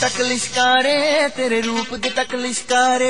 तक लिशकारे, तेरे रूप दे तक लिशकारे।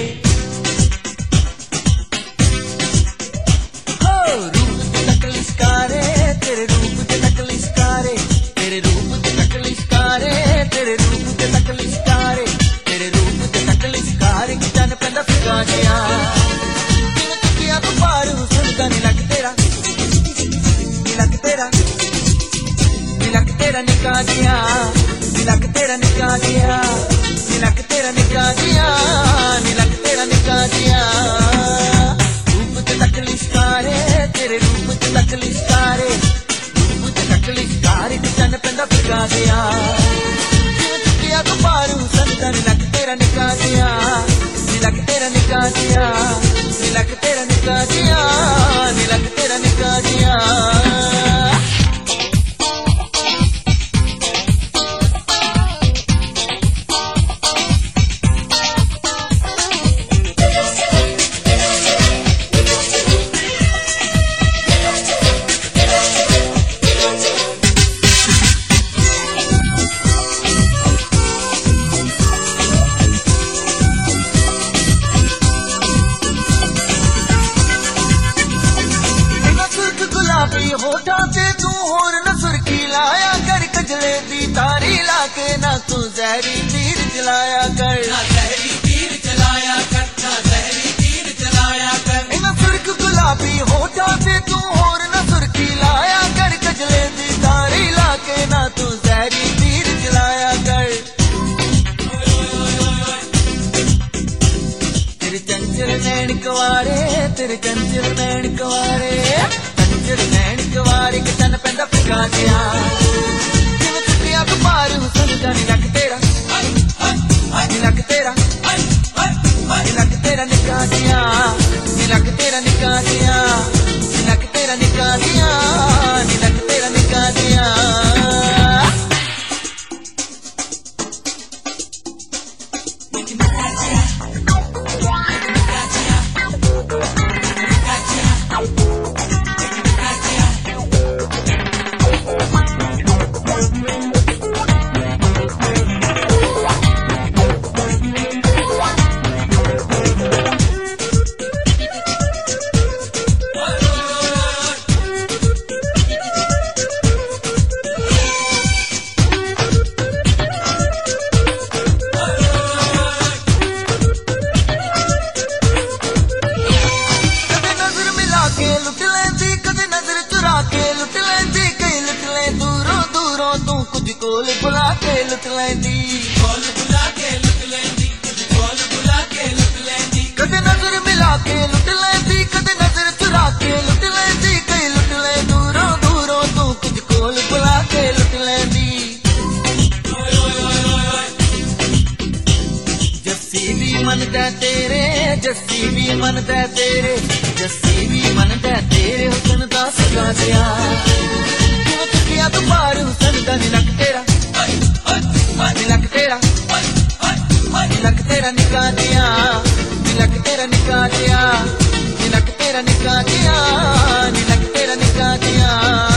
हो रूप दे तक लिशकारे, तेरे रूप दे तक लिशकारे, तेरे रूप दे तक लिशकारे, तेरे रूप दे तक लिशकारे, तेरे रूप दे तक लिशकारे। कि चन पैंदा फिगा गया जिवें चुकिया तू पार, हुस्न दा नी लग तेरा, नी लग तेरा, नी लग तेरा निका जिया, नी लग तेरा निका जिया, नी लग तेरा निका जिया, नी लग तेरा निका जिया। रूप दे तक लिशकारे, तेरे रूप दे तक लिशकारे, रूप दे तक लिशकारे। कि चन पैंदा फिगा गया जिवें चुकिया तू पार, हुस्न दा नी लग तेरा निका जिया, नी लग तेरा निका जिया, नी लग तेरा निका जिया, नी लग तेरा निका जिया। होठा से तू होर न सुर्खी लाया कर, कजले दी तारी लाके ना तू जहरी तीर चलाया कर, ना जहरी तीर चलाया कर, ना जहरी तीर चलाया कर। इन सुर्ख गुलाबी होठा से तू होर न सुर्खी लाया कर, कजले दी तारी लाके ना तू जहरी तीर चलाया कर। तेरे चंचल नैन कवारे, तेरे चंचल नैन कवारे, नैन कवारे। कि चन पैंदा फिगा गया जिवें चुकिया तू पार, हुस्न दा नी लग तेरा, नी लग तेरा, नी लग तेरा निका जिया, नी लग तेरा निका जिया, नी लग तेरा निका जिया, नी लग तेरा निका जिया। कोल बुला के लुट लैंदी, कोल बुला के लुट लैंदी, कोल बुला के लुट लैंदी। कदे नजर मिला के लुट लैंदी, कदे नजर चुरा के लुट लैंदी, कई लुट ले दूरों दूरों तू कुछ कोल बुला के लुट लैंदी। जस्सी भी मनदा तेरे, जस्सी भी मनदा तेरे, जस्सी भी मनदा तेरे, हुस्न दा सगा दिया जिवें चुकिया तू पार, हुस्न दा नी लग तेरा, नी लग तेरा, नी लग तेरा निका जिया, नी लग तेरा निका जिया, नी लग तेरा निका जिया, नी लग तेरा निका जिया।